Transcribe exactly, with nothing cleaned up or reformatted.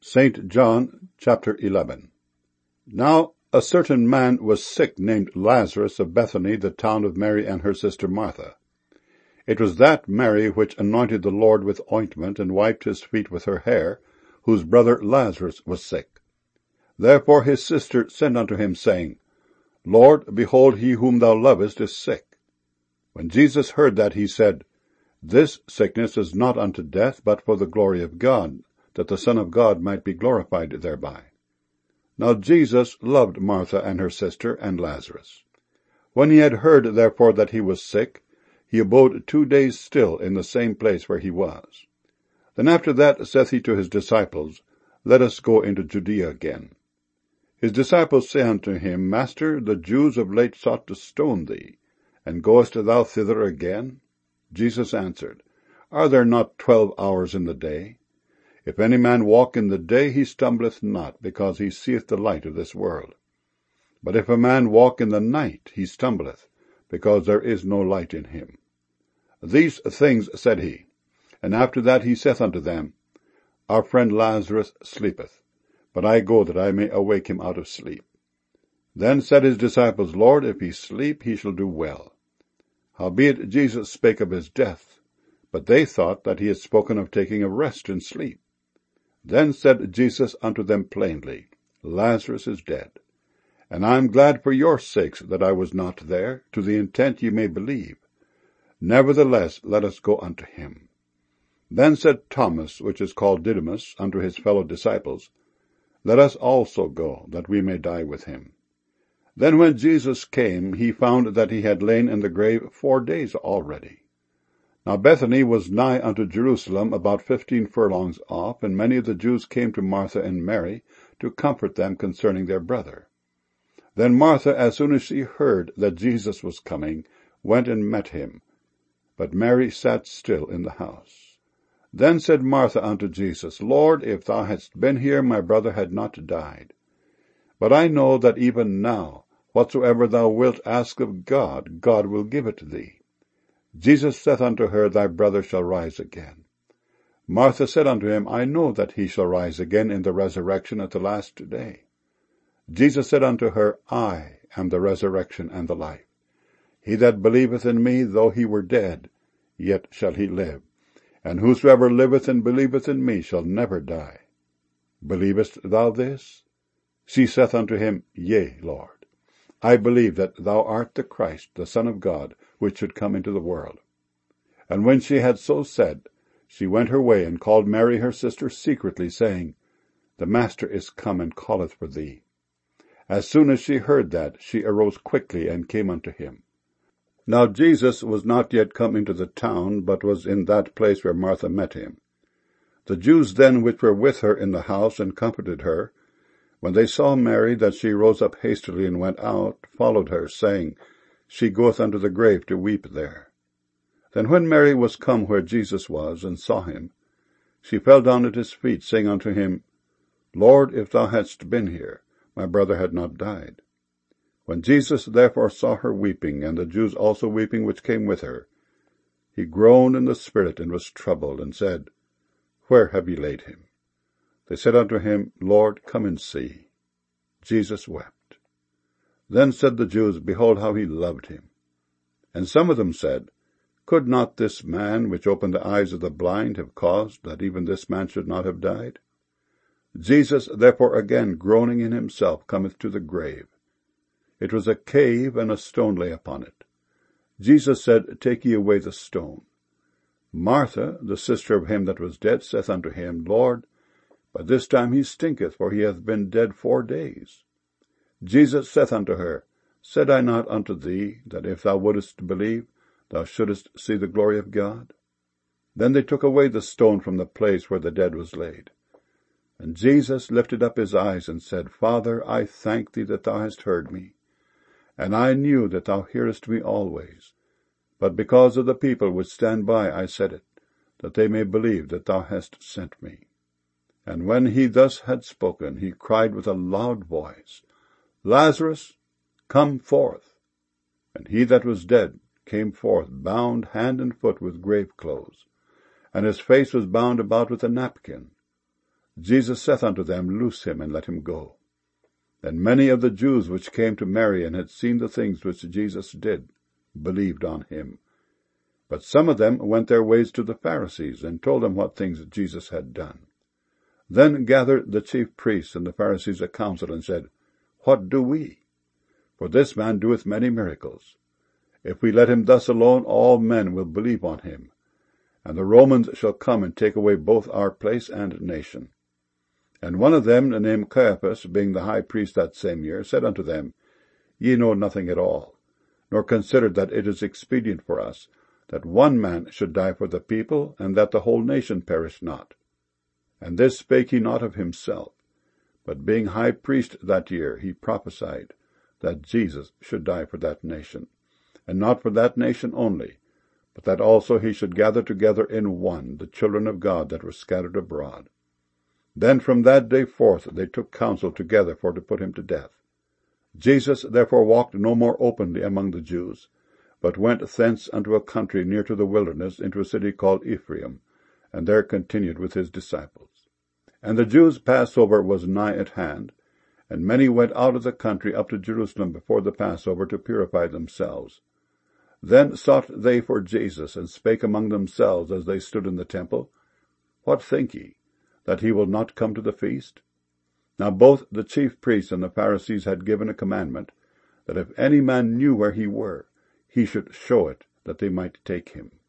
Saint John chapter eleven. Now a certain man was sick named Lazarus of Bethany, the town of Mary and her sister Martha. It was that Mary which anointed the Lord with ointment and wiped his feet with her hair, whose brother Lazarus was sick. Therefore his sister sent unto him, saying, Lord, behold, he whom thou lovest is sick. When Jesus heard that, he said, This sickness is not unto death, but for the glory of God, that the Son of God might be glorified thereby. Now Jesus loved Martha and her sister and Lazarus. When he had heard therefore that he was sick, he abode two days still in the same place where he was. Then after that saith he to his disciples, Let us go into Judea again. His disciples say unto him, Master, the Jews of late sought to stone thee, and goest thou thither again? Jesus answered, Are there not twelve hours in the day? If any man walk in the day, he stumbleth not, because he seeth the light of this world. But if a man walk in the night, he stumbleth, because there is no light in him. These things said he, and after that he saith unto them, Our friend Lazarus sleepeth, but I go that I may awake him out of sleep. Then said his disciples, Lord, if he sleep, he shall do well. Howbeit Jesus spake of his death, but they thought that he had spoken of taking a rest in sleep. Then said Jesus unto them plainly, Lazarus is dead, and I am glad for your sakes that I was not there, to the intent ye may believe. Nevertheless, let us go unto him. Then said Thomas, which is called Didymus, unto his fellow disciples, Let us also go, that we may die with him. Then when Jesus came, he found that he had lain in the grave four days already. Now Bethany was nigh unto Jerusalem, about fifteen furlongs off, and many of the Jews came to Martha and Mary to comfort them concerning their brother. Then Martha, as soon as she heard that Jesus was coming, went and met him, but Mary sat still in the house. Then said Martha unto Jesus, Lord, if thou hadst been here, my brother had not died. But I know that even now, whatsoever thou wilt ask of God, God will give it thee. Jesus saith unto her, Thy brother shall rise again. Martha said unto him, I know that he shall rise again in the resurrection at the last day. Jesus said unto her, I am the resurrection and the life. He that believeth in me, though he were dead, yet shall he live. And whosoever liveth and believeth in me shall never die. Believest thou this? She saith unto him, Yea, Lord. I believe that thou art the Christ, the Son of God, which should come into the world. And when she had so said, she went her way, and called Mary her sister secretly, saying, The Master is come, and calleth for thee. As soon as she heard that, she arose quickly, and came unto him. Now Jesus was not yet come into the town, but was in that place where Martha met him. The Jews then which were with her in the house, and comforted her, when they saw Mary, that she rose up hastily and went out, followed her, saying, She goeth unto the grave to weep there. Then when Mary was come where Jesus was, and saw him, she fell down at his feet, saying unto him, Lord, if thou hadst been here, my brother had not died. When Jesus therefore saw her weeping, and the Jews also weeping which came with her, he groaned in the spirit, and was troubled, and said, Where have ye laid him? They said unto him, Lord, come and see. Jesus wept. Then said the Jews, Behold how he loved him. And some of them said, Could not this man, which opened the eyes of the blind, have caused that even this man should not have died? Jesus therefore again, groaning in himself, cometh to the grave. It was a cave, and a stone lay upon it. Jesus said, Take ye away the stone. Martha, the sister of him that was dead, saith unto him, Lord, by this time he stinketh, for he hath been dead four days. Jesus saith unto her, Said I not unto thee, that if thou wouldest believe, thou shouldest see the glory of God? Then they took away the stone from the place where the dead was laid. And Jesus lifted up his eyes, and said, Father, I thank thee that thou hast heard me. And I knew that thou hearest me always. But because of the people which stand by I said it, that they may believe that thou hast sent me. And when he thus had spoken, he cried with a loud voice, Lazarus, come forth. And he that was dead came forth, bound hand and foot with grave clothes, and his face was bound about with a napkin. Jesus saith unto them, Loose him, and let him go. Then many of the Jews which came to Mary, and had seen the things which Jesus did, believed on him. But some of them went their ways to the Pharisees, and told them what things Jesus had done. Then gathered the chief priests and the Pharisees a council, and said, What do we? For this man doeth many miracles. If we let him thus alone, all men will believe on him. And the Romans shall come and take away both our place and nation. And one of them, named Caiaphas, being the high priest that same year, said unto them, Ye know nothing at all, nor consider that it is expedient for us, that one man should die for the people, and that the whole nation perish not. And this spake he not of himself, but being high priest that year, he prophesied that Jesus should die for that nation, and not for that nation only, but that also he should gather together in one the children of God that were scattered abroad. Then from that day forth they took counsel together for to put him to death. Jesus therefore walked no more openly among the Jews, but went thence unto a country near to the wilderness, into a city called Ephraim, and there continued with his disciples. And the Jews' Passover was nigh at hand, and many went out of the country up to Jerusalem before the Passover to purify themselves. Then sought they for Jesus, and spake among themselves as they stood in the temple, What think ye, that he will not come to the feast? Now both the chief priests and the Pharisees had given a commandment, that if any man knew where he were, he should show it, that they might take him.